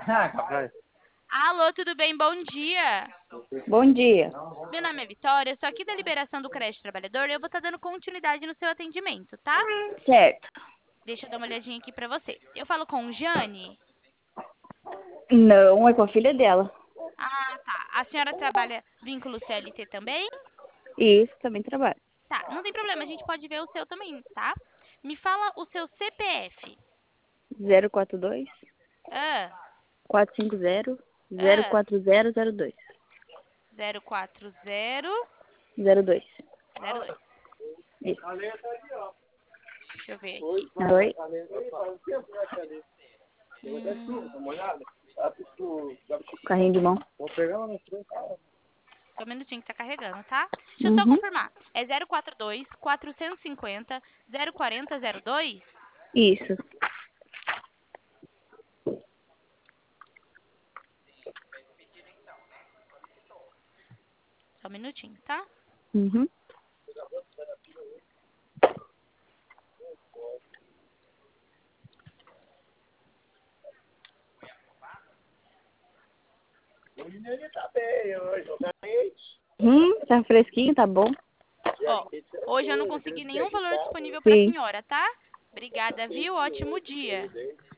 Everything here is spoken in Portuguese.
Alô, tudo bem? Bom dia. Bom dia. Meu nome é Vitória, eu sou aqui da Liberação do Crédito Trabalhador e eu vou estar dando continuidade no seu atendimento, tá? Certo. Deixa eu dar uma olhadinha aqui pra você. Eu falo com Jane? Não, é com a filha dela. Ah, tá. A senhora trabalha vínculo CLT também? Isso, também trabalho. Tá, não tem problema, a gente pode ver o seu também, tá? Me fala o seu CPF. 042 Ah, 450 ah, 04002. 04002. 02. Isso. Deixa eu ver aqui. Oi? Hum, Carrinho de mão. Só um minutinho que tá carregando, tá? Deixa eu só Uhum. confirmar. É 042 450 04002? Isso. Só um minutinho, tá? Uhum. Tá fresquinho, tá bom? Ó, hoje eu não consegui nenhum valor disponível pra Sim. senhora, tá? Obrigada, viu? Ótimo dia.